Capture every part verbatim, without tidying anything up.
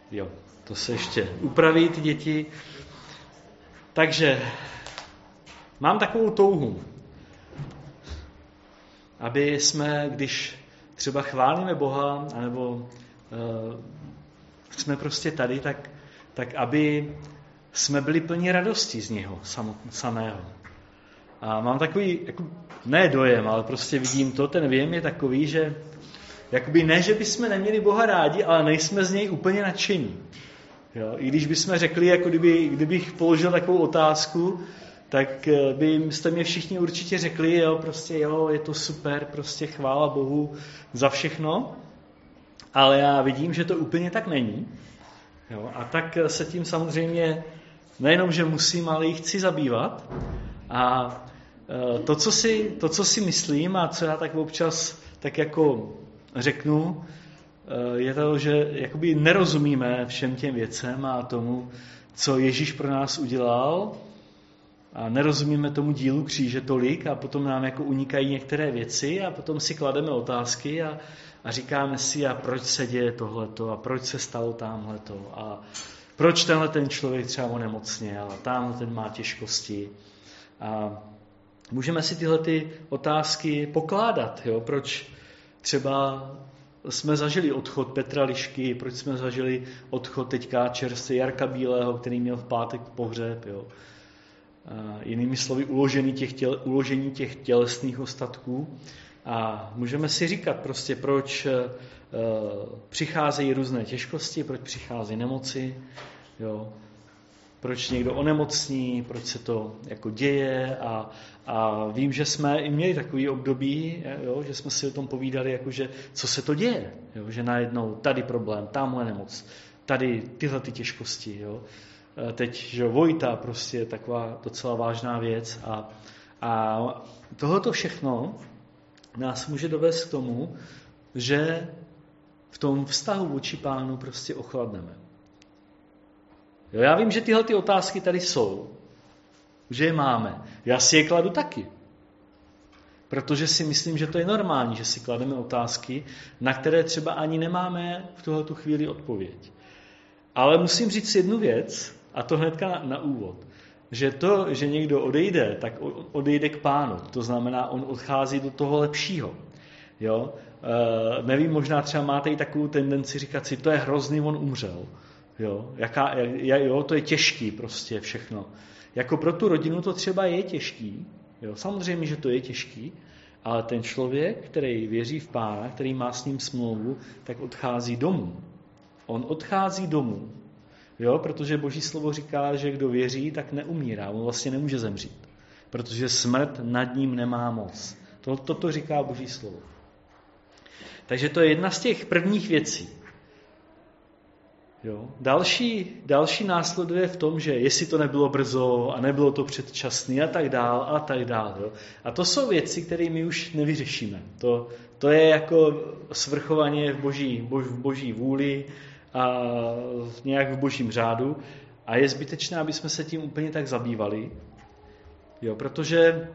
Jo, to se ještě upraví ty děti. Takže mám takovou touhu, aby jsme, když třeba chválíme Boha, anebo uh, jsme prostě tady, tak, tak aby jsme byli plní radosti z něho samého. A mám takový, jako, ne dojem, ale prostě vidím to, ten věm je takový, že jakoby ne, že bychom neměli Boha rádi, ale nejsme z něj úplně nadšení. Jo? I když bychom řekli, jako kdyby, kdybych položil takovou otázku, tak byste mě všichni určitě řekli, jo, prostě jo, je to super, prostě chvála Bohu za všechno, ale já vidím, že to úplně tak není. Jo? A tak se tím samozřejmě nejenom, že musím, ale i chci zabývat. A to, co si, to, co si myslím a co já tak občas tak jako řeknu, je to, že jakoby nerozumíme všem těm věcem a tomu, co Ježíš pro nás udělal, a nerozumíme tomu dílu kříže tolik a potom nám jako unikají některé věci a potom si klademe otázky a, a říkáme si, a proč se děje tohleto a proč se stalo támhleto a proč tenhle ten člověk třeba onemocněl a tamhle ten má těžkosti. A můžeme si tyhle ty otázky pokládat, jo? Proč třeba jsme zažili odchod Petra Lišky, proč jsme zažili odchod teďka čerstvě Jarka Bílého, který měl v pátek pohřeb, jo? A jinými slovy uložení těch, těl, uložení těch tělesných ostatků. A můžeme si říkat prostě, proč uh, přicházejí různé těžkosti, proč přicházejí nemoci, jo? Proč někdo onemocní, proč se to jako děje a, a vím, že jsme i měli takový období, jo, že jsme si o tom povídali, jakože, co se to děje, jo, že najednou tady problém, tamhle nemoc, tady tyhle ty těžkosti. Jo. Teď, že Vojta prostě je taková docela vážná věc a, a tohoto všechno nás může dovést k tomu, že v tom vztahu vůči Pánu prostě ochladneme. Jo, já vím, že tyhle ty otázky tady jsou, že je máme. Já si je kladu taky. Protože si myslím, že to je normální, že si klademe otázky, na které třeba ani nemáme v tuhletu chvíli odpověď. Ale musím říct jednu věc, a to hnedka na, na úvod, že to, že někdo odejde, tak odejde k Pánu. To znamená, on odchází do toho lepšího. Jo? E, nevím, možná třeba máte i takovou tendenci říkat si, to je hrozný, on umřel. Jo, jaká, jo, to je těžký prostě všechno. Jako pro tu rodinu to třeba je těžký, jo, samozřejmě, že to je těžký, ale ten člověk, který věří v Pána, který má s ním smlouvu, tak odchází domů. On odchází domů, jo, protože Boží slovo říká, že kdo věří, tak neumírá, on vlastně nemůže zemřít, protože smrt nad ním nemá moc. Toto to, to říká Boží slovo. Takže to je jedna z těch prvních věcí. Jo. Další, další následuje v tom, že jestli to nebylo brzo a nebylo to předčasný a tak dál a tak dál. Jo. A to jsou věci, které my už nevyřešíme. To, to je jako svrchovaně v boží, bož, v boží vůli a nějak v božím řádu a je zbytečné, aby jsme se tím úplně tak zabývali, jo, protože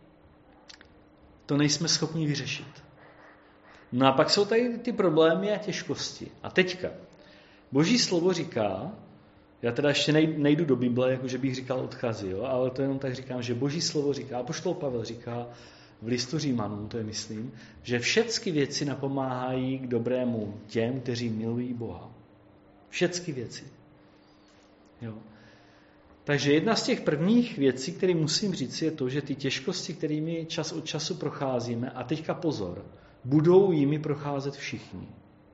to nejsme schopni vyřešit. No a pak jsou tady ty problémy a těžkosti. A teďka Boží slovo říká, já teda ještě nejdu do Bible, jakože bych říkal odkazy, jo, ale to jenom tak říkám, že Boží slovo říká, apoštol Pavel říká v listu Římanům, to je myslím, že všechny věci napomáhají k dobrému těm, kteří milují Boha. Všechny věci. Jo. Takže jedna z těch prvních věcí, které musím říct, je to, že ty těžkosti, kterými čas od času procházíme, a teďka pozor, budou jimi procházet všichni.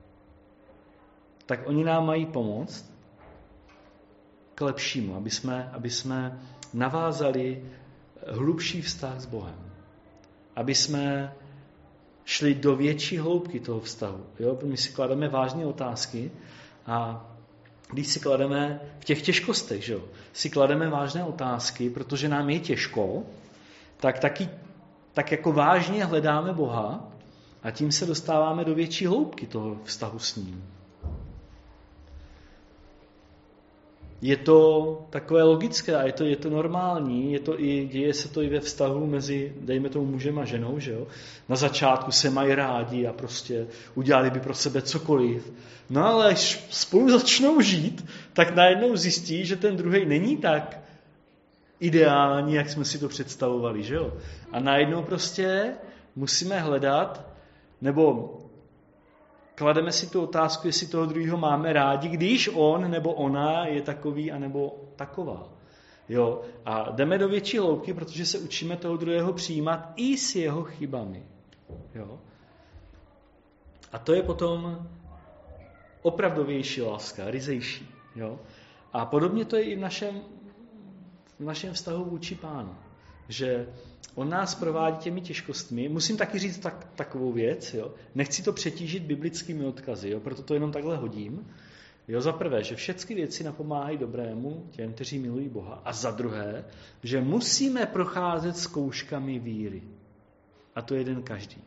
Tak oni nám mají pomoct k lepšímu, aby jsme, aby jsme navázali hlubší vztah s Bohem. Aby jsme šli do větší hloubky toho vztahu. Jo? My si klademe vážné otázky a když si klademe v těch těžkostech, že jo, si klademe vážné otázky, protože nám je těžko, tak taky tak jako vážně hledáme Boha a tím se dostáváme do větší hloubky toho vztahu s ním. je to takové logické a je to, je to normální, je to i, děje se to i ve vztahu mezi, dejme tomu, mužem a ženou, že jo? Na začátku se mají rádi a prostě udělali by pro sebe cokoliv. No ale až spolu začnou žít, tak najednou zjistí, že ten druhej není tak ideální, jak jsme si to představovali, že jo? A najednou prostě musíme hledat, nebo klademe si tu otázku, jestli toho druhého máme rádi, když on nebo ona je takový anebo taková. Jo? A jdeme do větší hloubky, protože se učíme toho druhého přijímat i s jeho chybami. Jo? A to je potom opravdovější láska, ryzejší. Jo? A podobně to je i v našem, v našem vztahu vůči Pánu. Že on nás provádí těmi těžkostmi. Musím taky říct tak, takovou věc. Jo? Nechci to přetížit biblickými odkazy, jo? Proto to jenom takhle hodím. Jo? Za prvé, že všechny věci napomáhají dobrému těm, kteří milují Boha. A za druhé, že musíme procházet zkouškami víry. A to jeden každý.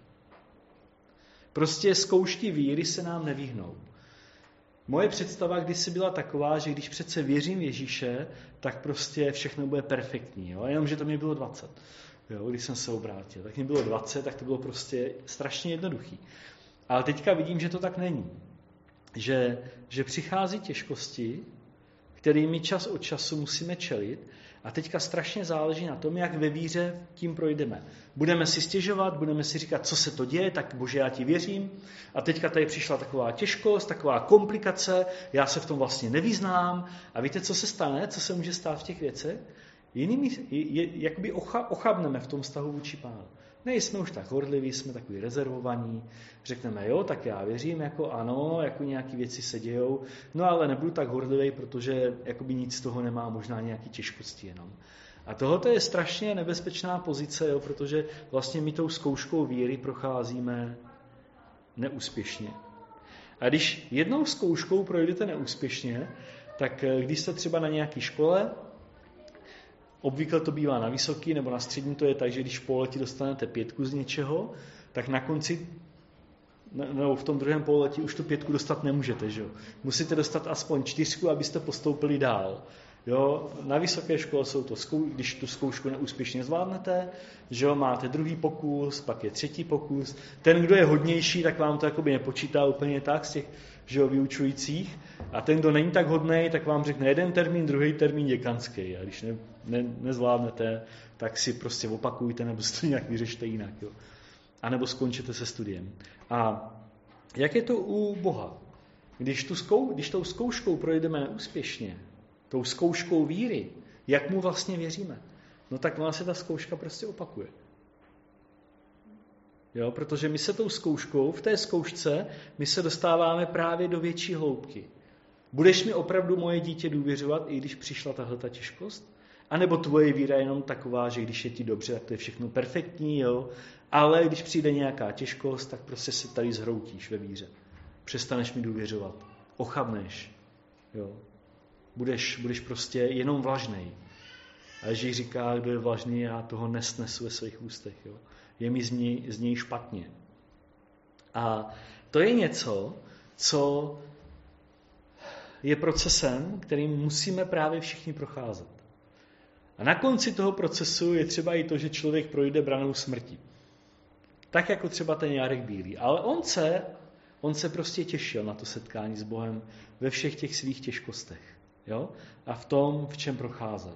Prostě zkoušky víry se nám nevyhnou. Moje představa kdysi byla taková, že když přece věřím Ježíše, tak prostě všechno bude perfektní. Jo? Jenomže to mě bylo dvacet. Jo? Když jsem se obrátil. Tak mě bylo dvacet, tak to bylo prostě strašně jednoduchý. Ale teďka vidím, že to tak není. Že, že přichází těžkosti, kterými čas od času musíme čelit. A teďka strašně záleží na tom, jak ve víře tím projdeme. Budeme si stěžovat, budeme si říkat, co se to děje, tak Bože, já ti věřím. A teďka tady přišla taková těžkost, taková komplikace, já se v tom vlastně nevyznám. A víte, co se stane, co se může stát v těch věcech? Jinými, jakoby ocha, ochabneme v tom vztahu vůči Pánu. Nejsme už tak horliví, jsme takový rezervovaní. Řekneme, jo, tak já věřím, jako ano, jako nějaké věci se dějou, no ale nebudu tak horlivý, protože jakoby nic z toho nemá, možná nějaké těžkosti jenom. A tohoto je strašně nebezpečná pozice, jo, protože vlastně my tou zkouškou víry procházíme neúspěšně. A když jednou zkouškou projdete neúspěšně, tak když jste třeba na nějaké škole, obvykle to bývá na vysoký nebo na střední, to je tak, že když v pololetí dostanete pětku z něčeho, tak na konci, nebo v tom druhém pololetí už tu pětku dostat nemůžete. Že? Musíte dostat aspoň čtyřku, abyste postoupili dál. Jo? Na vysoké škole jsou to, když tu zkoušku neúspěšně zvládnete, že jo? Máte druhý pokus, pak je třetí pokus. Ten, kdo je hodnější, tak vám to jakoby nepočítá úplně tak z těch, že jo, vyučujících. A ten, kdo není tak hodnej, tak vám řekne jeden termín, druhý termín děkanský. A když ne, ne, nezvládnete, tak si prostě opakujte, nebo si to nějak vyřešte jinak. Jo. A nebo skončíte se studiem. A jak je to u Boha? Když, tu zkou, když tou zkouškou projdeme neúspěšně, tou zkouškou víry, jak mu vlastně věříme? No tak ona se ta zkouška prostě opakuje. Jo, protože my se tou zkouškou, v té zkoušce, my se dostáváme právě do větší hloubky. Budeš mi opravdu moje dítě důvěřovat, i když přišla tahle ta těžkost? A nebo tvoje víra je jenom taková, že když je ti dobře, tak to je všechno perfektní, jo? Ale když přijde nějaká těžkost, tak prostě se tady zhroutíš ve víře. Přestaneš mi důvěřovat. Ochabneš. Jo? Budeš, budeš prostě jenom vlažnej. A Ježíš říká, kdo je vlažný, já toho nesnesu ve svých ústech. Jo? Je mi z něj, z něj špatně. A to je něco, co je procesem, kterým musíme právě všichni procházet. A na konci toho procesu je třeba i to, že člověk projde branou smrti. Tak jako třeba ten Jarek Bílý. Ale on se, on se prostě těšil na to setkání s Bohem ve všech těch svých těžkostech. Jo? A v tom, v čem procházel.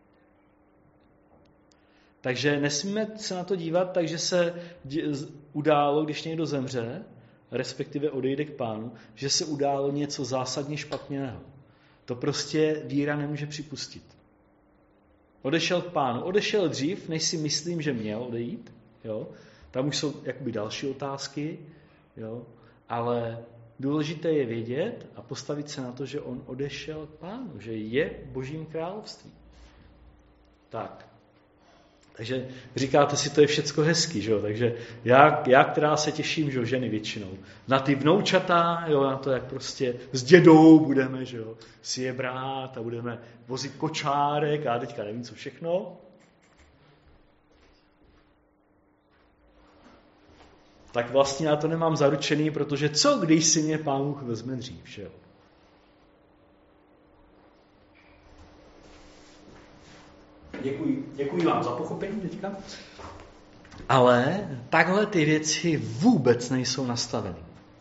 Takže nesmíme se na to dívat, takže se událo, když někdo zemře, respektive odejde k Pánu, že se událo něco zásadně špatného. To prostě víra nemůže připustit. Odešel k Pánu. Odešel dřív, než si myslím, že měl odejít. Jo? Tam už jsou jakoby další otázky. Jo? Ale důležité je vědět a postavit se na to, že on odešel k Pánu, že je v Božím království. Tak. Takže říkáte si, to je všecko hezký, že jo? Takže já, já, která se těším, že jo, ženy většinou, na ty vnoučata, jo, na to, jak prostě s dědou budeme, že jo, si je brát a budeme vozit kočárek a teďka nevím, co všechno. Tak vlastně já to nemám zaručený, protože co, když si mě Pán Bůh vezme dřív, že jo? děkuji, děkuji vám za pochopení teďka. Ale takhle ty věci vůbec nejsou nastaveny.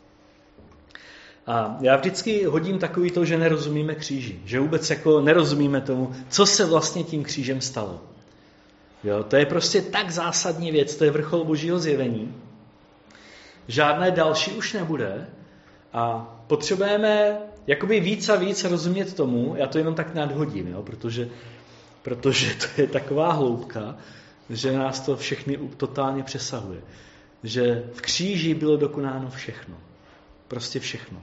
A já vždycky hodím takový to, že nerozumíme kříži. Že vůbec jako nerozumíme tomu, co se vlastně tím křížem stalo. Jo, to je prostě tak zásadní věc, to je vrchol Božího zjevení. Žádné další už nebude a potřebujeme jakoby víc a víc rozumět tomu, já to jenom tak nadhodím, jo, protože, protože to je taková hloubka, že nás to všechny totálně přesahuje. Že v kříži bylo dokonáno všechno. Prostě všechno.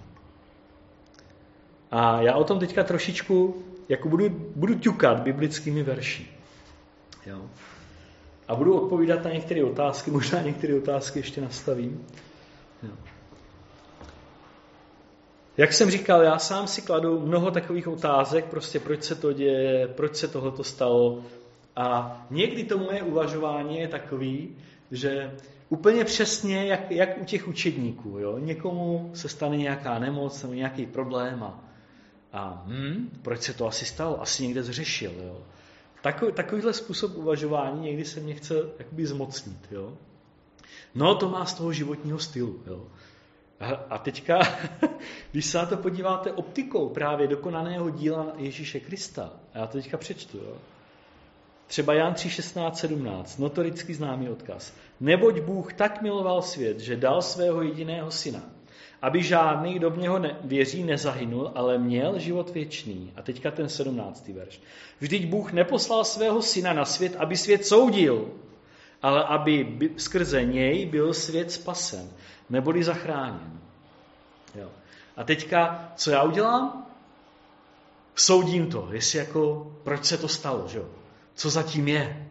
A já o tom teďka trošičku jako budu, budu ťukat biblickými verši. Jo. A budu odpovídat na některé otázky, možná některé otázky ještě nastavím. Jo. Jak jsem říkal, já sám si kladu mnoho takových otázek, prostě proč se to děje, proč se tohleto stalo. A někdy to moje uvažování je takový, že úplně přesně jak, jak u těch učedníků. Jo? Někomu se stane nějaká nemoc nebo nějaký problém a, a hm, proč se to asi stalo? Asi někde zřešil. Jo? Takový, takovýhle způsob uvažování někdy se mě chce jakoby zmocnit. Jo? No to má z toho životního stylu. Jo? A, a teďka, když se na to podíváte optikou právě dokonaného díla Ježíše Krista, a já to teďka přečtu, jo? Třeba Jan tři šestnáct sedmnáct, notoricky známý odkaz. Neboť Bůh tak miloval svět, že dal svého jediného syna, aby žádný, kdo v něho ne, věří, nezahynul, ale měl život věčný. A teďka ten sedmnáctý verš. Vždyť Bůh neposlal svého syna na svět, aby svět soudil, ale aby by, skrze něj byl svět spasen, neboli zachráněn. Jo. A teďka, co já udělám? Soudím to, jestli jako, proč se to stalo, že jo? Co zatím je?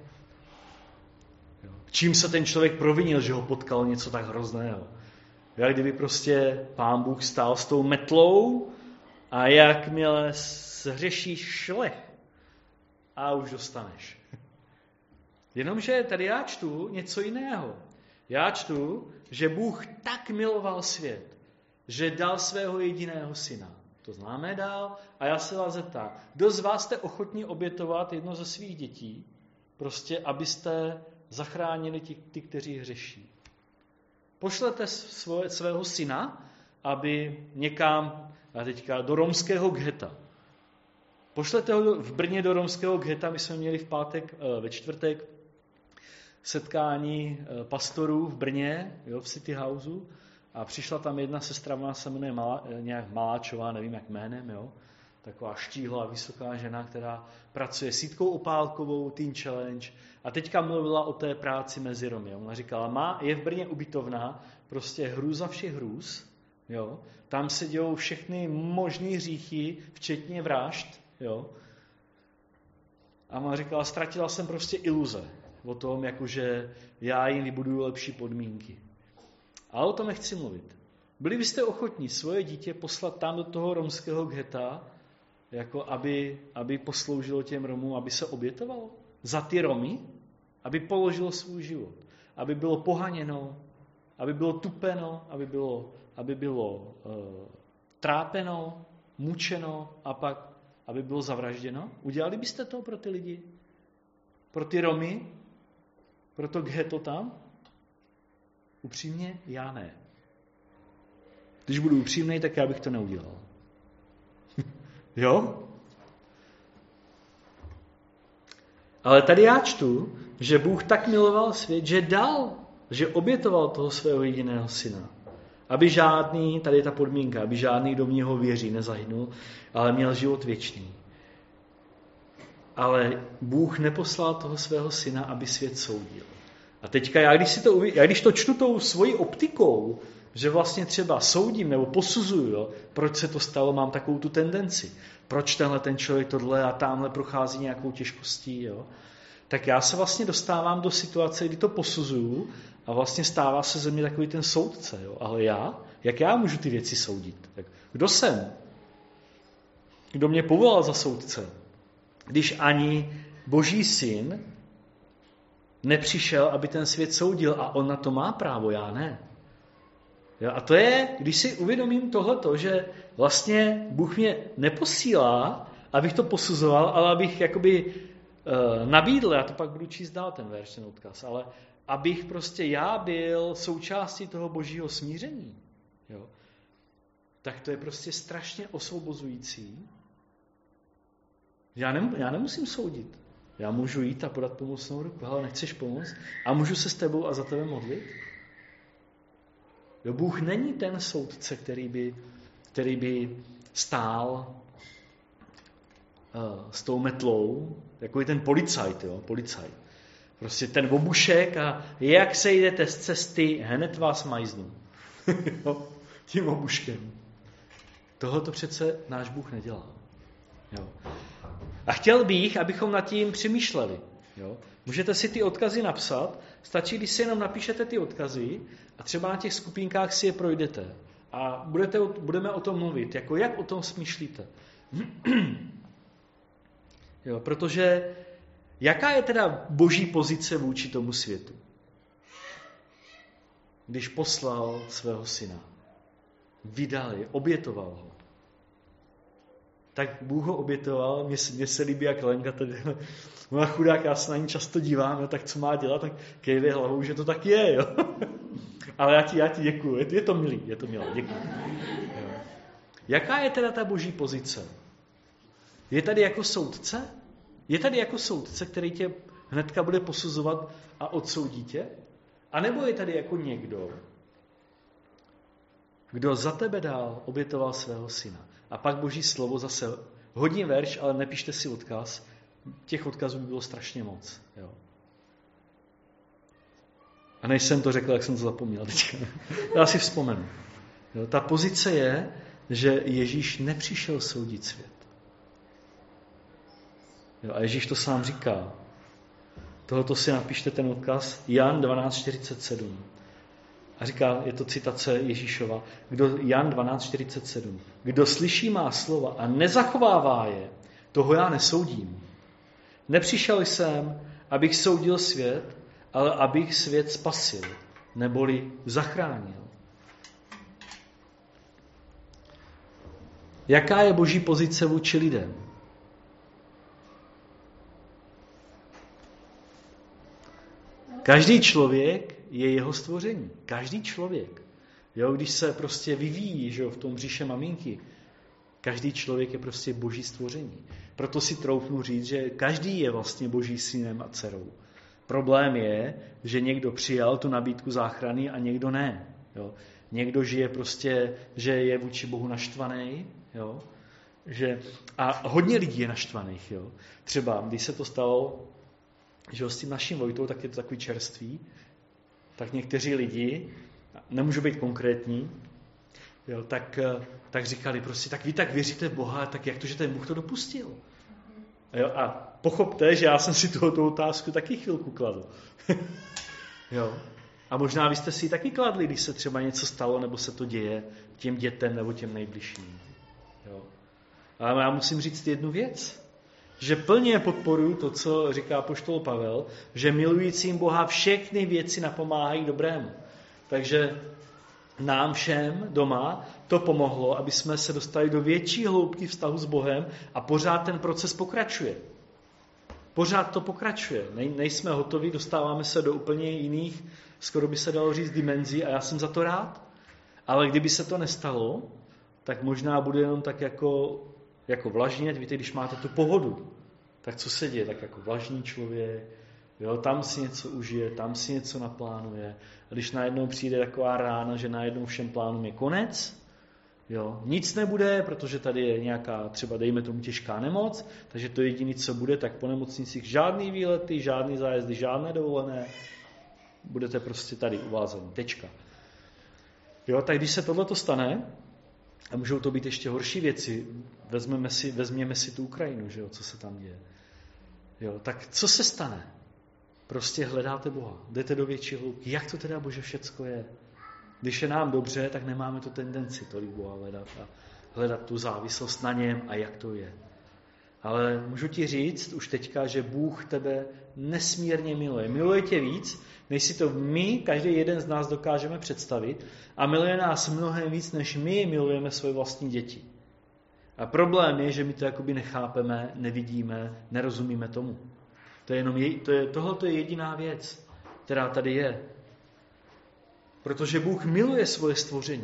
Čím se ten člověk provinil, že ho potkalo něco tak hrozného? Jak kdyby prostě Pán Bůh stál s tou metlou a jakmile zhřešíš šlech a už dostaneš. Jenomže tady já čtu něco jiného. Já čtu, že Bůh tak miloval svět, že dal svého jediného syna. To známe dál a já se vás zeptám, kdo z vás jste ochotní obětovat jedno ze svých dětí, prostě abyste zachránili ty, ty kteří hřeší. Pošlete svoje, svého syna, aby někam, a teďka do romského ghetta. Pošlete ho v Brně do romského ghetta, my jsme měli v pátek, ve čtvrtek setkání pastorů v Brně, jo, v City Houseu, a přišla tam jedna sestra, ona se jmenuje Malá, nějak Maláčová, nevím jak jménem, jo? Taková štíhlá, vysoká žena, která pracuje s Jitkou Opálkovou, Teen Challenge. A teďka mluvila o té práci mezi Romy. Ona říkala, má, je v Brně ubytovna, prostě hrůza všech hrůz. Jo? Tam se dějou všechny možný hříchy, včetně vražd. Jo? A ona říkala, ztratila jsem prostě iluze o tom, jakože já jim vybuduju lepší podmínky. Ale o tom nechci mluvit. Byli byste ochotní svoje dítě poslat tam do toho romského ghetta, jako aby, aby posloužilo těm Romům, aby se obětovalo za ty Romy, aby položilo svůj život, aby bylo pohaněno, aby bylo tupeno, aby bylo, aby bylo uh, trápeno, mučeno a pak, aby bylo zavražděno? Udělali byste to pro ty lidi? Pro ty Romy? Pro to ghetto tam? Upřímně, já ne. Když budu upřímnej, tak já bych to neudělal. Jo? Ale tady já čtu, že Bůh tak miloval svět, že dal, že obětoval toho svého jediného syna. Aby žádný, tady je ta podmínka, aby žádný, kdo v něho věří, nezahynul, ale měl život věčný. Ale Bůh neposlal toho svého syna, aby svět soudil. A teďka já když, si to, já když to čtu tou svojí optikou, že vlastně třeba soudím nebo posuzuju, jo, proč se to stalo, mám takovou tu tendenci. Proč tenhle ten člověk tohle a tamhle prochází nějakou těžkostí, jo. Tak já se vlastně dostávám do situace, kdy to posuzuju a vlastně stává se ze mě takový ten soudce. Jo. Ale já, jak já můžu ty věci soudit? Tak kdo jsem? Kdo mě povolal za soudce? Když ani Boží syn nepřišel, aby ten svět soudil a on na to má právo, já ne. Jo, a to je, když si uvědomím tohleto, že vlastně Bůh mě neposílá, abych to posuzoval, ale abych jakoby nabídl, já to pak budu číst dál ten verš, ten odkaz, ale abych prostě já byl součástí toho božího smíření, jo, tak to je prostě strašně osvobozující. Já, nem, já nemusím soudit. Já můžu jít a podat pomocnou ruku. Hele, nechceš pomoct? A můžu se s tebou a za tebe modlit? Jo, Bůh není ten soudce, který by, který by stál uh, s tou metlou, jako je ten policajt, jo, policajt. Prostě ten obušek a jak se jdete z cesty, hned vás majznu. Tím obuškem. Tohle to přece náš Bůh nedělá. Jo. A chtěl bych, abychom nad tím přemýšleli. Jo. Můžete si ty odkazy napsat, stačí, když si jenom napíšete ty odkazy a třeba na těch skupinkách si je projdete. A budete, budeme o tom mluvit, jako jak o tom smýšlíte. Jo, protože jaká je teda boží pozice vůči tomu světu? Když poslal svého syna, vydal je, obětoval ho. Tak Bůh ho obětoval, mně se, mně se líbí, jak Lenka tady, ona chudák, já se na ní často dívám, jo, tak co má dělat, tak kejve hlavou, že to tak je, jo. Ale já ti, já ti děkuju, je, je to milý, je to milé, děkuju. Jo. Jaká je teda ta boží pozice? Je tady jako soudce? Je tady jako soudce, který tě hnedka bude posuzovat a odsoudí tě? A nebo je tady jako někdo, kdo za tebe dál obětoval svého syna? A pak boží slovo zase, hodím verš, ale nepište si odkaz. Těch odkazů by bylo strašně moc. Jo. A než jsem to řekl, jak jsem to zapomněl teďka. Já si vzpomenu. Jo, ta pozice je, že Ježíš nepřišel soudit svět. Jo, a Ježíš to sám říká. Tohoto si napište ten odkaz. Jan dvanáct čtyřicet sedm. A říká, je to citace Ježíšova, kdo, Jan dvanáct čtyřicet sedm. Kdo slyší má slova a nezachovává je, toho já nesoudím. Nepřišel jsem, abych soudil svět, ale abych svět spasil, neboli zachránil. Jaká je boží pozice vůči lidem? Každý člověk je jeho stvoření. Každý člověk. Jo, když se prostě vyvíjí, že jo, v tom břiše maminky, každý člověk je prostě boží stvoření. Proto si troufnu říct, že každý je vlastně boží synem a dcerou. Problém je, že někdo přijal tu nabídku záchrany a někdo ne. Jo. Někdo žije prostě, že je vůči Bohu naštvaný, jo. Že, a hodně lidí je naštvaných. Jo. Třeba, když se to stalo, že s tím naším Vojtou, tak je to takový čerstvý, tak někteří lidi, nemůžu být konkrétní, jo, tak, tak říkali prostě, tak vy tak věříte v Boha, tak jak to, že ten Bůh to dopustil? Jo, a pochopte, že já jsem si tuto otázku taky chvilku kladl. Jo. A možná vy jste si ji taky kladli, když se třeba něco stalo, nebo se to děje těm dětem nebo těm nejbližším. Jo. Ale já musím říct jednu věc, že plně podporuji to, co říká apoštol Pavel, že milujícím Boha všechny věci napomáhají dobrému. Takže nám všem doma to pomohlo, aby jsme se dostali do větší hloubky vztahu s Bohem a pořád ten proces pokračuje. Pořád to pokračuje. Nej, nejsme hotoví, dostáváme se do úplně jiných, skoro by se dalo říct, dimenzí a já jsem za to rád. Ale kdyby se to nestalo, tak možná bude jenom tak jako, jako vlažně, víte, když máte tu pohodu, tak co se děje? Tak jako vlažný člověk, jo, tam si něco užije, tam si něco naplánuje. A když najednou přijde taková rána, že najednou všem plánům je konec, jo, nic nebude, protože tady je nějaká, třeba dejme tomu těžká nemoc, takže to jediné, co bude, tak po nemocnicích žádný výlety, žádný zájezdy, žádné dovolené, budete prostě tady uvázaní, tečka. Jo, tak když se tohleto stane, a můžou to být ještě horší věci, vezmeme si, vezměme si tu Ukrajinu, že jo, co se tam děje. Jo, tak co se stane? Prostě hledáte Boha, jdete do větší hloubky. Jak to teda, Bože, všecko je? Když je nám dobře, tak nemáme tu tendenci tolik Boha hledat a hledat tu závislost na něm a jak to je. Ale můžu ti říct už teďka, že Bůh tebe nesmírně miluje. Miluje tě víc, než si to my, každý jeden z nás dokážeme představit a miluje nás mnohem víc, než my milujeme svoje vlastní děti. A problém je, že my to jakoby nechápeme, nevidíme, nerozumíme tomu. To je jenom jej, to je, tohle je jediná věc, která tady je. Protože Bůh miluje svoje stvoření.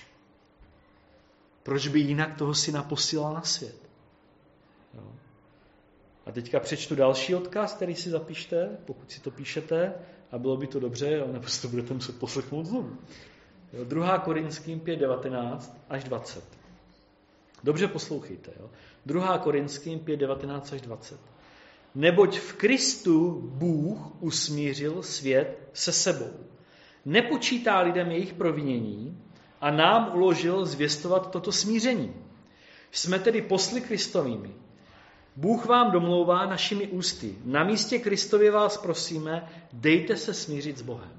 Proč by jinak toho syna posílal na svět? Jo. A teďka přečtu další odkaz, který si zapište, pokud si to píšete, a bylo by to dobře, ale nebo si to budete muset poslechnout znovu. Jo. druhá Korinským pět devatenáct až dvacet. Dobře poslouchejte. Jo. druhá Korinským pět devatenáct až dvacet. Neboť v Kristu Bůh usmířil svět se sebou. Nepočítá lidem jejich provinění a nám uložil zvěstovat toto smíření. Jsme tedy posly Kristovými. Bůh vám domlouvá našimi ústy. Na místě Kristově vás prosíme, dejte se smířit s Bohem.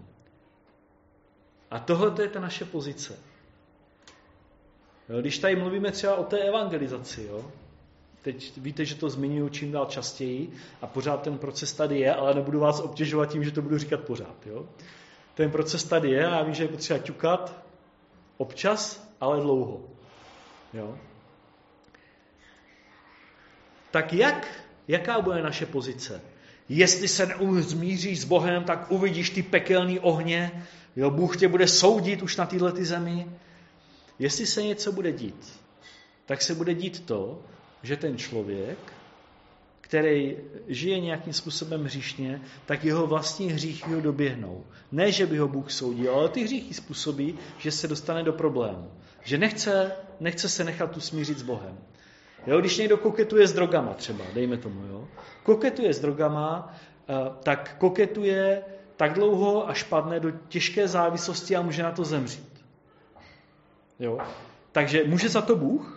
A tohle je ta naše pozice. Když tady mluvíme třeba o té evangelizaci, jo? Teď víte, že to zmiňuji čím dál častěji a pořád ten proces tady je, ale nebudu vás obtěžovat tím, že to budu říkat pořád. Jo? Ten proces tady je a já vím, že je potřeba ťukat občas, ale dlouho. Jo? Tak jak? Jaká bude naše pozice? Jestli se neuzmíříš s Bohem, tak uvidíš ty pekelný ohně, jo? Bůh tě bude soudit už na této zemi. Jestli se něco bude dít, tak se bude dít to, že ten člověk, který žije nějakým způsobem hříšně, tak jeho vlastní hříchy ho doběhnou. Ne, že by ho Bůh soudil, ale ty hříchy způsobí, že se dostane do problému. Že nechce, nechce se nechat usmířit s Bohem. Jo, když někdo koketuje s drogama třeba, dejme tomu, jo. Koketuje s drogama, tak koketuje tak dlouho, až padne do těžké závislosti a může na to zemřít. Jo. Takže může za to Bůh?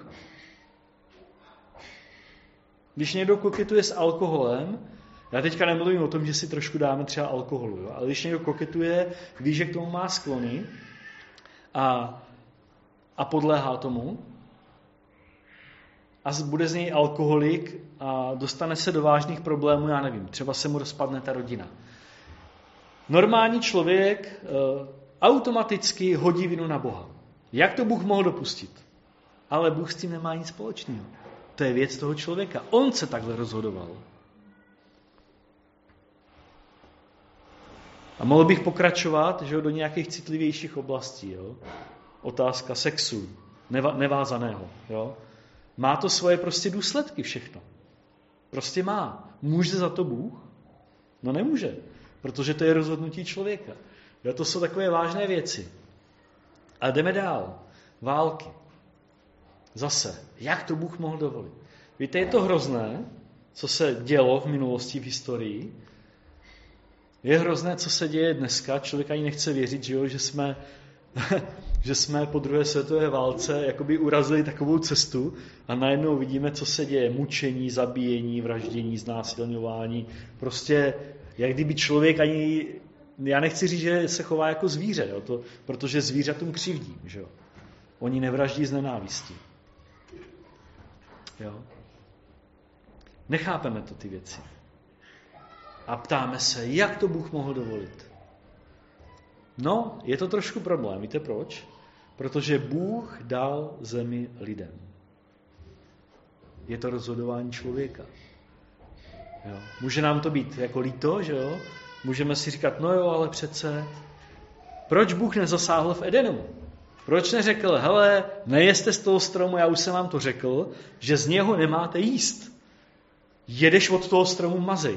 Když někdo koketuje s alkoholem, já teďka nemluvím o tom, že si trošku dáme třeba alkoholu, jo? Ale když někdo koketuje, ví, že k tomu má sklony a, a podléhá tomu a bude z něj alkoholik a dostane se do vážných problémů, já nevím, třeba se mu rozpadne ta rodina. Normální člověk e, automaticky hodí vinu na Boha. Jak to Bůh mohl dopustit? Ale Bůh s tím nemá nic společného. To je věc toho člověka. On se takhle rozhodoval. A mohl bych pokračovat, že jo, do nějakých citlivějších oblastí. Jo? Otázka sexu, neva, nevázaného. Jo? Má to svoje prostě důsledky všechno. Prostě má. Může za to Bůh? No nemůže, protože to je rozhodnutí člověka. Jo? To jsou takové vážné věci. A jdeme dál. Války. Zase, jak to Bůh mohl dovolit? Víte, je to hrozné, co se dělo v minulosti, v historii. Je hrozné, co se děje dneska. Člověk ani nechce věřit, že, jo, že, jsme, že jsme po druhé světové válce jakoby urazili takovou cestu a najednou vidíme, co se děje. Mučení, zabíjení, vraždění, znásilňování. Prostě, jak kdyby člověk ani... Já nechci říct, že se chová jako zvíře, jo, to, protože zvířatům křivdí. Že jo. Oni nevraždí z nenávistí. Jo? Nechápeme to ty věci. A ptáme se, jak to Bůh mohl dovolit. No, je to trošku problém. Víte proč? Protože Bůh dal zemi lidem. Je to rozhodování člověka. Jo? Může nám to být jako líto, že jo? Můžeme si říkat, no jo, ale přece, proč Bůh nezasáhl v Edenu? Proč neřekl, hele, nejeste z toho stromu, já už jsem vám to řekl, že z něho nemáte jíst. Jedeš od toho stromu, mazej.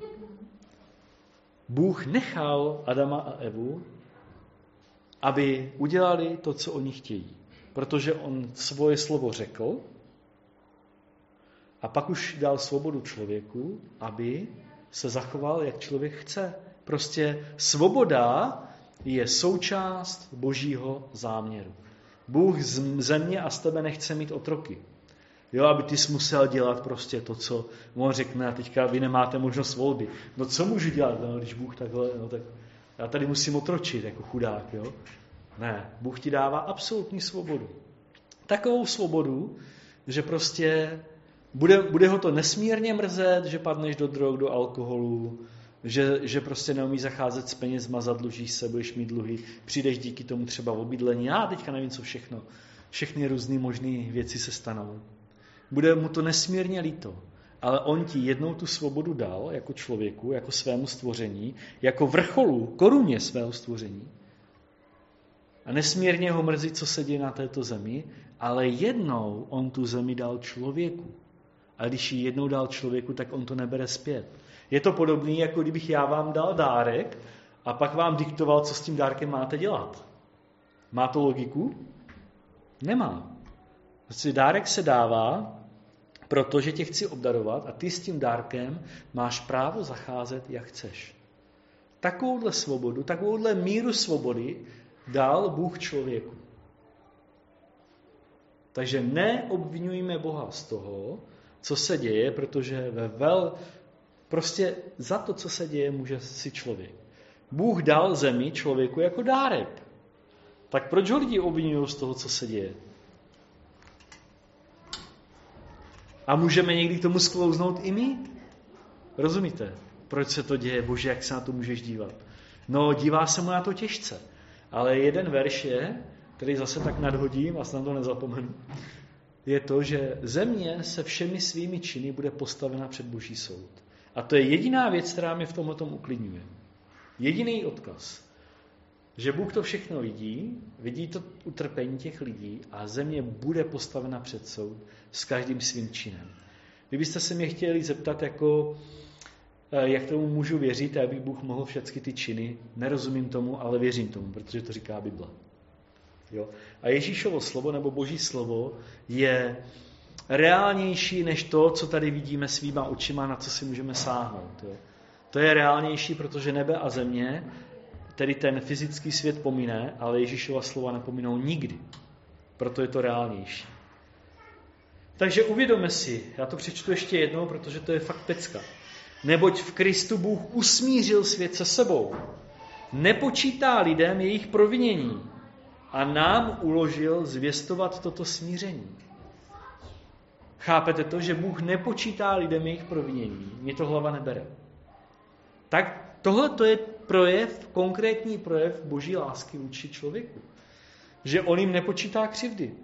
Bůh nechal Adama a Evu, aby udělali to, co oni chtějí. Protože on svoje slovo řekl a pak už dal svobodu člověku, aby se zachoval, jak člověk chce. Prostě svoboda je součást Božího záměru. Bůh z země a z tebe nechce mít otroky. Jo, aby ty jsi musel dělat prostě to, co on řekne a teďka vy nemáte možnost volby. No co můžu dělat, no, když Bůh takhle, no tak já tady musím otročit jako chudák, jo? Ne, Bůh ti dává absolutní svobodu. Takovou svobodu, že prostě bude, bude ho to nesmírně mrzet, že padneš do drog, do alkoholu, že, že prostě neumíš zacházet s penězma, zadlužíš se, budeš mít dluhy, přijdeš díky tomu třeba v obydlení, já teďka nevím, co všechno. Všechny různé možné věci se stanou. Bude mu to nesmírně líto. ale on ti jednou tu svobodu dal jako člověku, jako svému stvoření, jako vrcholu, koruně svého stvoření. A nesmírně ho mrzí, co se děje na této zemi, ale jednou on tu zemi dal člověku. A když ji jednou dal člověku, tak on to nebere zpět. Je to podobné, jako kdybych já vám dal dárek a pak vám diktoval, co s tím dárkem máte dělat. Má to logiku? Nemá. Prostě dárek se dává, protože tě chci obdarovat a ty s tím dárkem máš právo zacházet, jak chceš. Takovouhle svobodu, takovouhle míru svobody dal Bůh člověku. Takže neobvinujme Boha z toho, co se děje, protože ve vel, prostě za to, co se děje, může si člověk. Bůh dal zemi člověku jako dárek. Tak proč ho lidi obvinují z toho, co se děje? A můžeme někdy k tomu sklouznout i my? Rozumíte? Proč se to děje? Bože, jak se na to můžeš dívat? No, dívá se mu na to těžce. Ale jeden verš je, který zase tak nadhodím a snad to nezapomenu, je to, že země se všemi svými činy bude postavena před Boží soud. A to je jediná věc, která mě v tomhletom uklidňuje. Jediný odkaz. Že Bůh to všechno vidí, vidí to utrpení těch lidí a země bude postavena před soud s každým svým činem. Kdybyste se mě chtěli zeptat, jako, jak tomu můžu věřit, aby Bůh mohl všechny ty činy, nerozumím tomu, ale věřím tomu, protože to říká Bible. Jo? A Ježíšovo slovo nebo Boží slovo je reálnější než to, co tady vidíme svýma očima, na co si můžeme sáhnout. Jo? To je reálnější, protože nebe a země, tedy ten fyzický svět pomine, ale Ježíšova slova nepominou nikdy. Proto je to reálnější. Takže uvědomme si, já to přečtu ještě jednou, protože to je fakt pecka. Neboť v Kristu Bůh usmířil svět se sebou. Nepočítá lidem jejich provinění a nám uložil zvěstovat toto smíření. Chápete to, že Bůh nepočítá lidem jejich provinění? Mě to hlava nebere. Tak tohle to je projev, konkrétní projev Boží lásky vůči člověku. Že on jim nepočítá křivdy.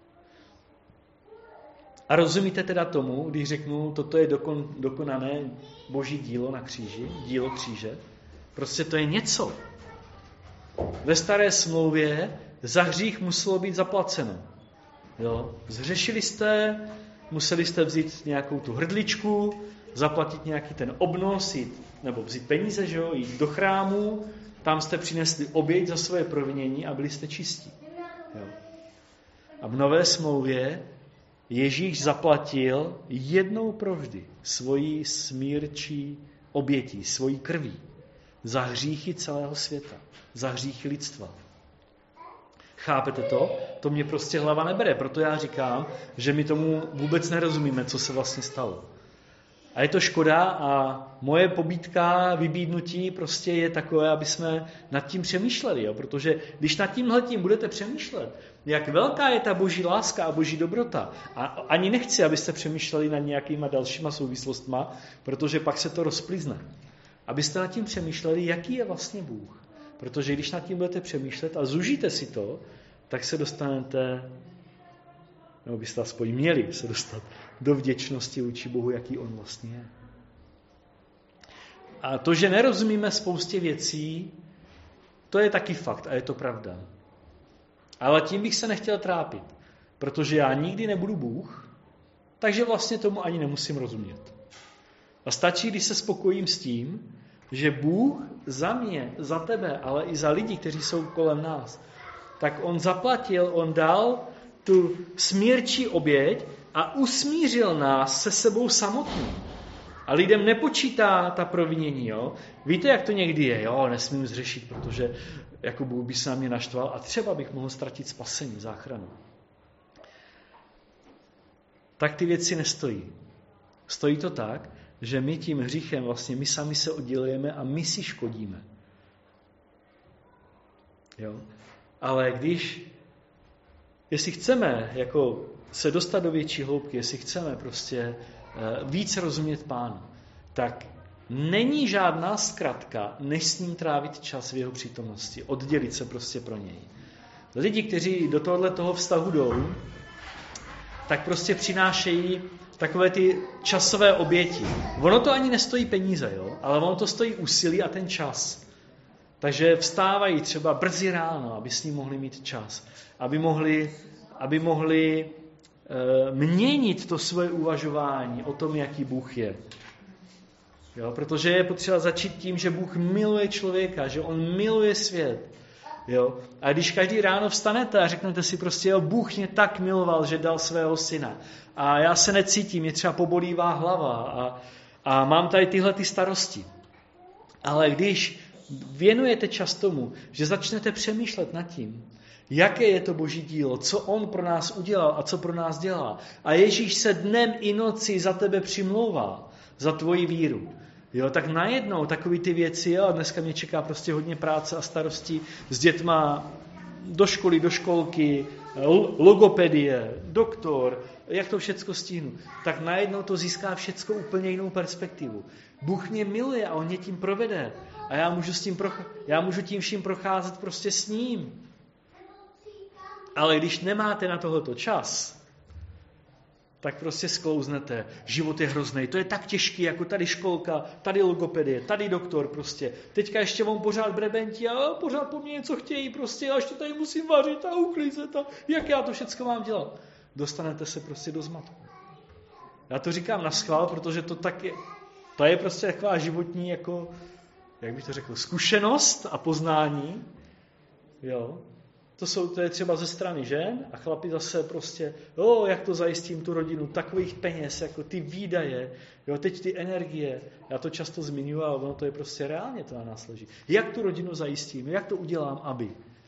A rozumíte teda tomu, když řeknu, toto je dokon, dokonané Boží dílo na kříži, dílo kříže? Prostě to je něco. Ve staré smlouvě za hřích muselo být zaplaceno. Jo? Zhřešili jste, museli jste vzít nějakou tu hrdličku, zaplatit nějaký ten obnos, jít, nebo vzít peníze, že jo? Jít do chrámu, tam jste přinesli oběť za svoje provinění a byli jste čistí. Jo? A v nové smlouvě Ježíš zaplatil jednou provždy svoji smírčí obětí, svojí krví za hříchy celého světa, za hříchy lidstva. Chápete to? To mě prostě hlava nebere, proto já říkám, že my tomu vůbec nerozumíme, co se vlastně stalo. A je to škoda a moje pobídka, vybídnutí prostě je takové, aby jsme nad tím přemýšleli. Jo? Protože když nad tímhletím budete přemýšlet, jak velká je ta Boží láska a Boží dobrota, a ani nechci, abyste přemýšleli nad nějakýma dalšíma souvislostma, protože pak se to rozplizne. Abyste nad tím přemýšleli, jaký je vlastně Bůh. Protože když nad tím budete přemýšlet a zužíte si to, tak se dostanete, nebo byste aspoň měli se dostat do vděčnosti vůči Bohu, jaký on vlastně je. A to, že nerozumíme spoustě věcí, to je taky fakt a je to pravda. Ale tím bych se nechtěl trápit, protože já nikdy nebudu Bůh, takže vlastně tomu ani nemusím rozumět. A stačí, když se spokojím s tím, že Bůh za mě, za tebe, ale i za lidi, kteří jsou kolem nás, tak on zaplatil, on dal tu smírčí oběť a usmířil nás se sebou samotným. A lidem nepočítá ta provinění. Jo? Víte, jak to někdy je? Jo, nesmím zřešit, protože jako Bůh by se na mě naštval a třeba bych mohl ztratit spasení, záchranu. Tak ty věci nestojí. Stojí to tak, že my tím hříchem vlastně my sami se oddělujeme a my si škodíme. Jo? Ale když, jestli chceme jako se dostat do větší hloubky, jestli chceme prostě víc rozumět Pánu, tak není žádná zkratka, než s ním trávit čas v jeho přítomnosti, oddělit se prostě pro něj. Lidi, kteří do tohohle toho vztahu jdou, tak prostě přinášejí takové ty časové oběti. Ono to ani nestojí peníze, jo? Ale ono to stojí úsilí a ten čas. Takže vstávají třeba brzy ráno, aby s ním mohli mít čas. Aby mohli, aby mohli e, měnit to svoje uvažování o tom, jaký Bůh je. Jo? Protože je potřeba začít tím, že Bůh miluje člověka, že on miluje svět. Jo? A když každý ráno vstanete a řeknete si prostě, jo, Bůh mě tak miloval, že dal svého syna. A já se necítím, mě třeba pobolívá hlava a, a mám tady tyhle ty starosti. Ale když věnujete čas tomu, že začnete přemýšlet nad tím, jaké je to Boží dílo, co on pro nás udělal a co pro nás dělá. A Ježíš se dnem i nocí za tebe přimlouvá, za tvoji víru. Jo, tak najednou takový ty věci, jo, dneska mě čeká prostě hodně práce a starostí s dětma, do školy, do školky, logopedie, doktor, jak to všecko stihnu. Tak najednou to získá všecko úplně jinou perspektivu. Bůh mě miluje a on mě tím provede. A já můžu, s tím proch- já můžu tím vším procházet prostě s ním. Ale když nemáte na tohleto čas, tak prostě sklouznete. Život je hrozný. To je tak těžký, jako tady školka, tady logopedie, tady doktor prostě. Teďka ještě vám pořád brebentí a pořád po mně něco chtějí prostě a ještě tady musím vařit a uklízet a jak já to všecko mám dělat. Dostanete se prostě do zmatku. Já to říkám naschvál, protože to tak je, to je prostě taková životní, jako, jak bych to řekl, zkušenost a poznání. Jo. To, jsou, to je třeba ze strany žen a chlapi zase prostě, jo, jak to zajistím tu rodinu, takových peněz, jako ty výdaje, jo, teď ty energie, já to často zmiňuji, ale ono to je prostě reálně, to na nás leží. Jak tu rodinu zajistím, jak to udělám, aby?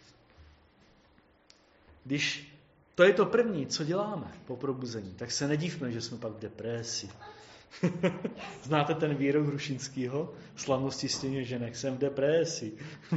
Když to je to první, co děláme po probuzení, tak se nedívme, že jsme pak v depresi. Znáte ten výrok Hrušinskýho? Slavnosti stěně ženek, jsem v depresi.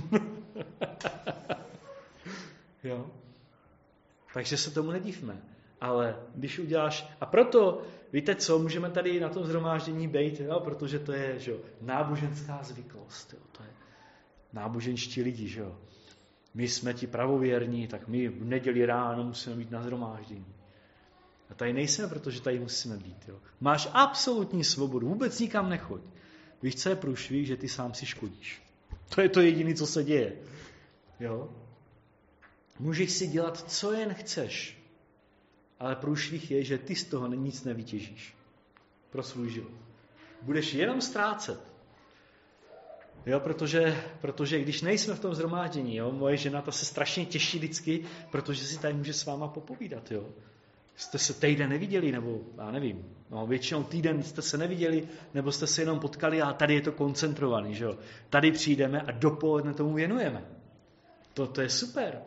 Jo? Takže se tomu nedívme. Ale když uděláš... A proto, víte co, můžeme tady na tom shromáždění bejt, jo? Protože to je že jo, náboženská zvyklost. Jo? To je náboženští lidi. Že jo? My jsme ti pravověrní, tak my v neděli ráno musíme být na shromáždění. A tady nejsme, protože tady musíme být. Jo? Máš absolutní svobodu, vůbec nikam nechoď. Víš, co je průšvih, že ty sám si škodíš. To je to jediné, co se děje. Jo? Můžeš si dělat, co jen chceš, ale průšvih je, že ty z toho nic nevytěžíš pro svůj život. Budeš jenom ztrácet. Jo, protože, protože když nejsme v tom shromáždění, jo, moje žena ta se strašně těší vždycky, protože si tady může s váma popovídat. Jo. Jste se týden neviděli, nebo já nevím, no, většinou týden jste se neviděli, nebo jste se jenom potkali a tady je to koncentrovaný. Že jo. Tady přijdeme a dopoledne tomu věnujeme. To, to je super.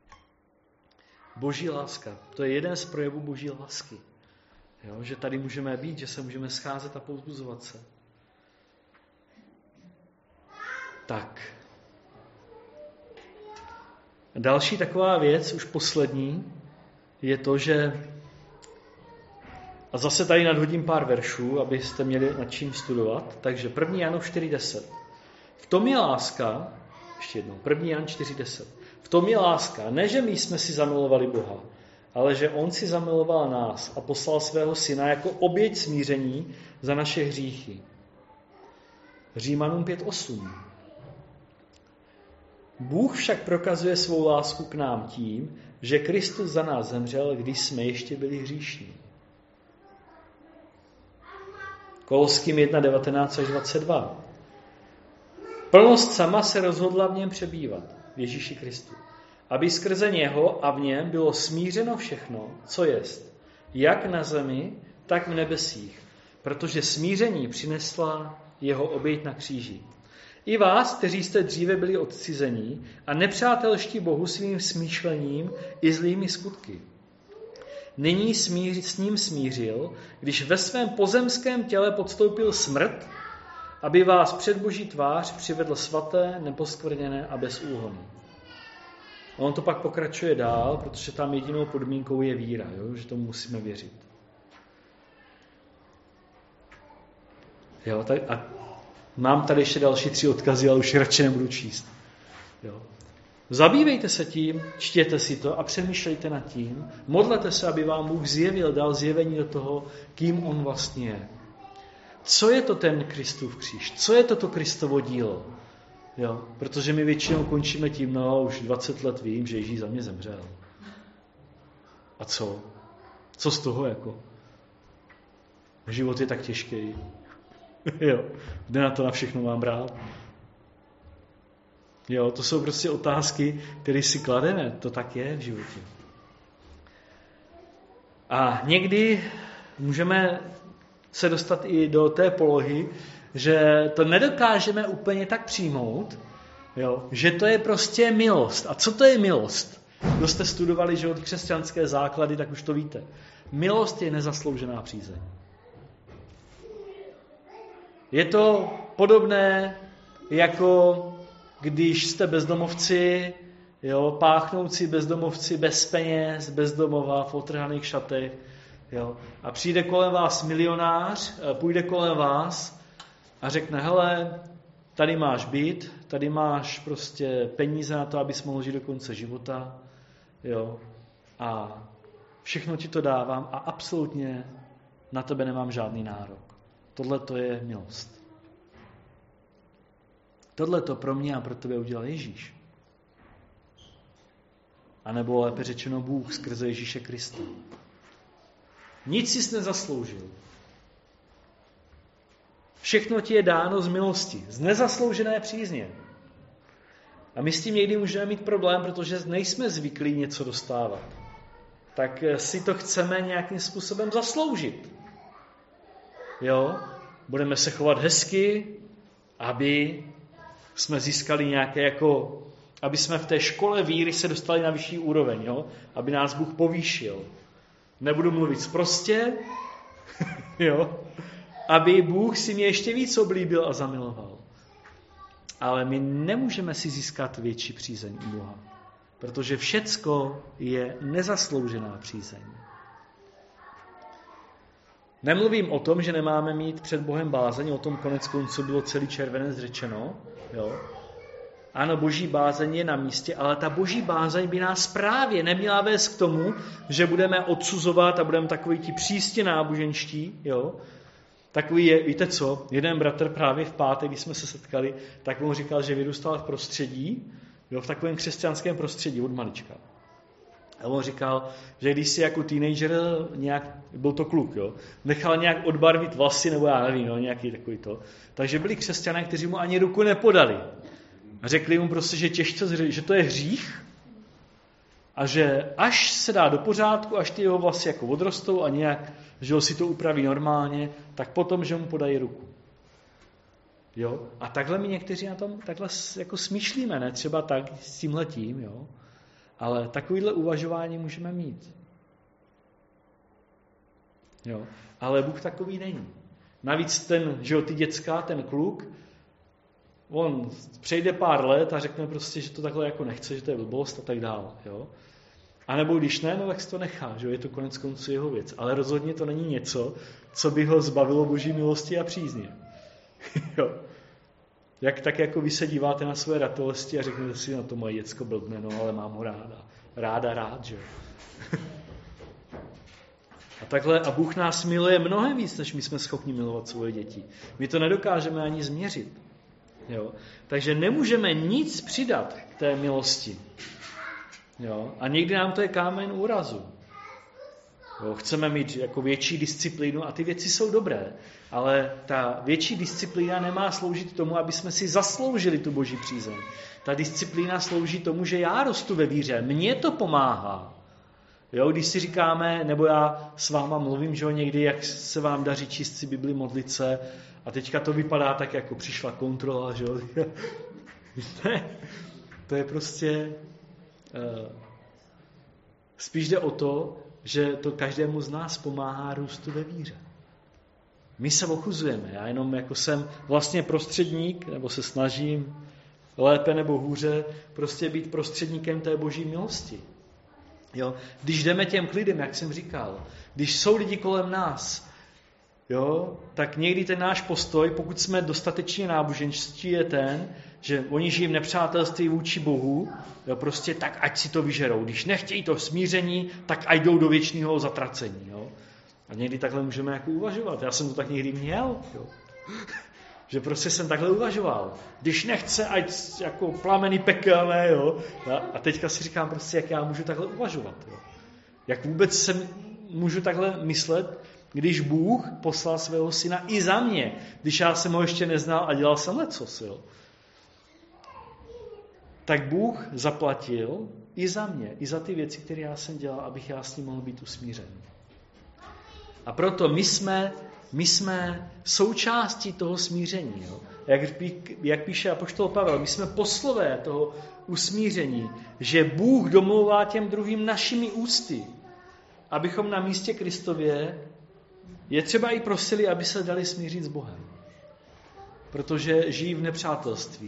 Boží láska. To je jeden z projevů Boží lásky. Jo, že tady můžeme být, že se můžeme scházet a povzbuzovat se. Tak. Další taková věc, už poslední, je to, že a zase tady nadhodím pár veršů, abyste měli nad čím studovat. Takže první Janův čtyři deset. V tom je láska, ještě jednou, první Jan čtyři deset. V tom je láska, ne, že my jsme si zamilovali Boha, ale že on si zamiloval nás a poslal svého syna jako oběť smíření za naše hříchy. Římanům pět osm. Bůh však prokazuje svou lásku k nám tím, že Kristus za nás zemřel, když jsme ještě byli hříšní. Koloským jedna devatenáct až dvacet dva. Plnost sama se rozhodla v něm přebývat, v Ježíši Kristu, aby skrze něho a v něm bylo smířeno všechno, co jest, jak na zemi, tak v nebesích, protože smíření přinesla jeho oběť na kříži. I vás, kteří jste dříve byli odcizení a nepřátelští Bohu svým smýšlením i zlými skutky. Nyní smíř, s ním smířil, když ve svém pozemském těle podstoupil smrt, aby vás před Boží tvář přivedl svaté, neposkvrněné a bez úhony. A on to pak pokračuje dál, protože tam jedinou podmínkou je víra, jo? Že tomu musíme věřit. Jo, tak a mám tady ještě další tři odkazy, ale už radši nebudu číst. Jo. Zabývejte se tím, čtěte si to a přemýšlejte nad tím. Modlete se, aby vám Bůh zjevil, dal zjevení do toho, kým on vlastně je. Co je to ten Kristův kříž? Co je to to Kristovo dílo? Jo? Protože my většinou končíme tím, no už dvacet let vím, že Ježíš za mě zemřel. A co? Co z toho jako? Život je tak těžký. Jo, kde na to na všechno mám brát? Jo, to jsou prostě otázky, které si klademe. To tak je v životě. A někdy můžeme se dostat i do té polohy, že to nedokážeme úplně tak přijmout, jo, že to je prostě milost. A co to je milost? Kdo jste studovali, že od křesťanské základy, tak už to víte. Milost je nezasloužená přízeň. Je to podobné, jako když jste bezdomovci, jo, páchnoucí bezdomovci, bez peněz, bezdomova, v otrhaných šatech, jo, a přijde kolem vás milionář, půjde kolem vás a řekne, hele, tady máš byt, tady máš prostě peníze na to, abys mohl žít do konce života, jo, a všechno ti to dávám a absolutně na tebe nemám žádný nárok. Tohle to je milost. Tohle to pro mě a pro tebe udělal Ježíš. A nebo lépe řečeno Bůh skrze Ježíše Krista. Nic jsi nezasloužil. Všechno ti je dáno z milosti, z nezasloužené přízně. A my s tím někdy můžeme mít problém, protože nejsme zvyklí něco dostávat. Tak si to chceme nějakým způsobem zasloužit. Jo? Budeme se chovat hezky, aby jsme získali nějaké jako, aby jsme v té škole víry se dostali na vyšší úroveň, jo? Aby nás Bůh povýšil. Nebudu mluvit sprostě, jo? Aby Bůh si mě ještě víc oblíbil a zamiloval. Ale my nemůžeme si získat větší přízeň u Boha, protože všecko je nezasloužená přízeň. Nemluvím o tom, že nemáme mít před Bohem bázeň, o tom konec konců bylo celý červenec řečeno. Jo? Ano, boží bázeň je na místě, ale ta boží bázeň by nás právě neměla vést k tomu, že budeme odsuzovat a budeme takový ti přísně náboženští. Jo? Takový je, víte co, jeden bratr právě v pátek, když jsme se setkali, tak mu říkal, že vyrůstal v prostředí, jo, v takovém křesťanském prostředí od malička. A on říkal, že když si jako teenager nějak, byl to kluk, jo, nechal nějak odbarvit vlasy, nebo já nevím, no, nějaký takový to. Takže byli křesťané, kteří mu ani ruku nepodali. A řekli mu prostě, že těžce, že to je hřích a že až se dá do pořádku, až ty jeho vlasy jako odrostou a nějak, že ho si to upraví normálně, tak potom, že mu podají ruku. Jo? A takhle my někteří na tom takhle jako smýšlíme, ne třeba tak s tímhletím, jo? Ale takovýhle uvažování můžeme mít. Jo? Ale Bůh takový není. Navíc ten, že jo, ty děcka, ten kluk, on přejde pár let a řekne prostě, že to takhle jako nechce, že to je blbost a tak dále. Jo? A nebo když ne, no tak si to nechá, že jo? Je to konec konců jeho věc. Ale rozhodně to není něco, co by ho zbavilo boží milosti a přízně. Jo? Jak tak jako vy se díváte na své ratolesti a řeknete si, no to moje děcko blbne, no ale mám ho ráda. Ráda rád, že jo. A takhle, a Bůh nás miluje mnohem víc, než my jsme schopni milovat svoje děti. My to nedokážeme ani změřit. Jo. Takže nemůžeme nic přidat k té milosti. Jo. A někdy nám to je kámen úrazu. Jo. Chceme mít jako větší disciplínu a ty věci jsou dobré, ale ta větší disciplína nemá sloužit tomu, aby jsme si zasloužili tu boží přízeň. Ta disciplína slouží tomu, že já rostu ve víře, mně to pomáhá. Jo, když si říkáme, nebo já s váma mluvím, že jo, někdy, jak se vám daří číst si Bibli, modlit se, a teďka to vypadá tak, jako přišla kontrola, že jo. Ne, to je prostě... Uh, spíš jde o to, že to každému z nás pomáhá růstu ve víře. My se ochuzujeme, já jenom jako jsem vlastně prostředník, nebo se snažím lépe nebo hůře prostě být prostředníkem té boží milosti. Jo? Když jdeme těm k lidem, jak jsem říkal, když jsou lidi kolem nás, jo, tak někdy ten náš postoj, pokud jsme dostatečně náboženští, je ten, že oni žijí v nepřátelství vůči Bohu, jo, prostě tak ať si to vyžerou. Když nechtějí to smíření, tak ať jdou do věčného zatracení. Jo. A někdy takhle můžeme jako uvažovat. Já jsem to tak někdy měl. Jo. Že prostě jsem takhle uvažoval. Když nechce, ať jako plameny pekelné. Jo. A teďka si říkám prostě, jak já můžu takhle uvažovat. Jo. Jak vůbec se můžu takhle myslet, když Bůh poslal svého syna i za mě, když já jsem ho ještě neznal a dělal jsem lecos, jo. Tak Bůh zaplatil i za mě, i za ty věci, které já jsem dělal, abych já s ním mohl být usmířen. A proto my jsme, my jsme součástí toho smíření. Jo. Jak, jak píše apoštol Pavel, my jsme poslové toho usmíření, že Bůh domlouvá těm druhým našimi ústy, abychom na místě Kristově je třeba i prosili, aby se dali smířit s Bohem. Protože žijí v nepřátelství.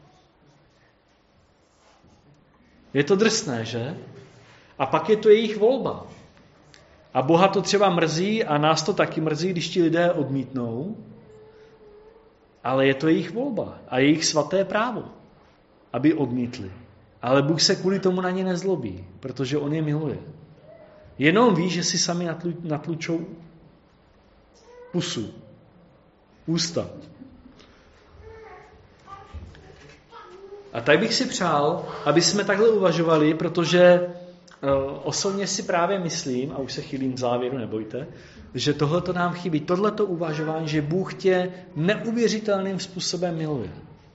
Je to drsné, že? A pak je to jejich volba. A Boha to třeba mrzí a nás to taky mrzí, když ti lidé odmítnou. Ale je to jejich volba a jejich svaté právo, aby odmítli. Ale Bůh se kvůli tomu na ně nezlobí, protože on je miluje. Jenom ví, že si sami natlu, natlučou pusu, ústa. A tak bych si přál, aby jsme takhle uvažovali, protože uh, osobně si právě myslím, a už se chýlím k závěru, nebojte, že tohleto nám chybí, tohleto uvažování, že Bůh tě neuvěřitelným způsobem miluje.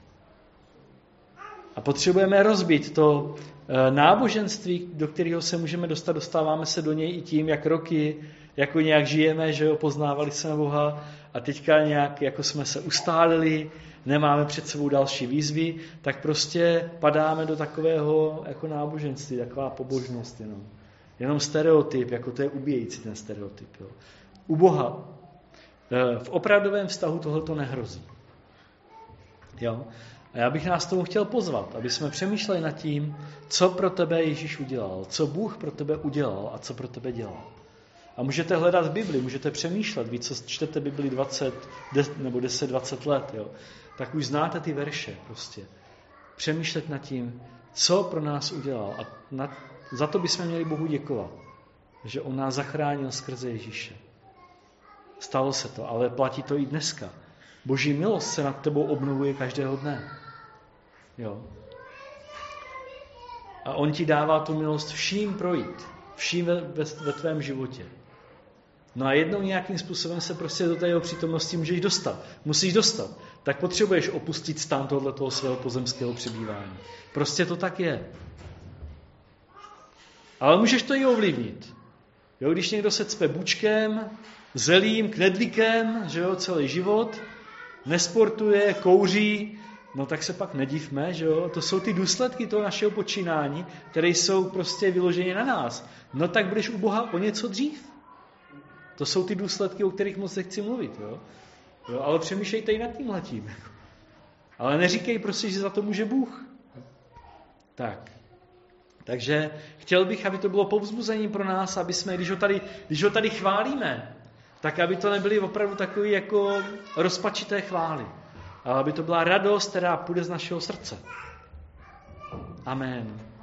A potřebujeme rozbít to uh, náboženství, do kterého se můžeme dostat, dostáváme se do něj i tím, jak roky, jako nějak žijeme, že jo, poznávali jsme Boha a teďka nějak, jako jsme se ustálili, nemáme před sebou další výzvy, tak prostě padáme do takového jako náboženství, taková pobožnost jenom. Jenom stereotyp, jako to je ubíjející ten stereotyp. Jo. U Boha v opravdovém vztahu tohleto nehrozí. Jo. A já bych nás tomu chtěl pozvat, aby jsme přemýšleli nad tím, co pro tebe Ježíš udělal, co Bůh pro tebe udělal a co pro tebe dělal. A můžete hledat v Bibli, můžete přemýšlet, vy, co čtete Bibli dvacet nebo deset dvacet let, jo, tak už znáte ty verše prostě. Přemýšlet nad tím, co pro nás udělal. A nad, za to bychom měli Bohu děkovat, že on nás zachránil skrze Ježíše. Stalo se to, ale platí to i dneska. Boží milost se nad tebou obnovuje každého dne. Jo. A on ti dává tu milost vším projít. Vším ve, ve, ve tvém životě. No a jednou nějakým způsobem se prostě do té jeho přítomnosti můžeš dostat. Musíš dostat. Tak potřebuješ opustit stán tohoto svého pozemského přebývání. Prostě to tak je. Ale můžeš to i ovlivnit. Jo, když někdo se cpe bučkem, zelím, knedlíkem, že jo, celý život, nesportuje, kouří, no tak se pak nedivme, že jo, to jsou ty důsledky toho našeho počínání, které jsou prostě vyloženě na nás. No tak budeš u Boha o něco dřív. To jsou ty důsledky, o kterých moc nechci mluvit, jo. Jo, ale přemýšlejte i nad tímhletím. Ale neříkej prostě, že za to může Bůh. Tak. Takže chtěl bych, aby to bylo povzbuzením pro nás, aby jsme, když ho tady, když ho tady chválíme, tak aby to nebyly opravdu takové jako rozpačité chvály. Ale aby to byla radost, která půjde z našeho srdce. Amen.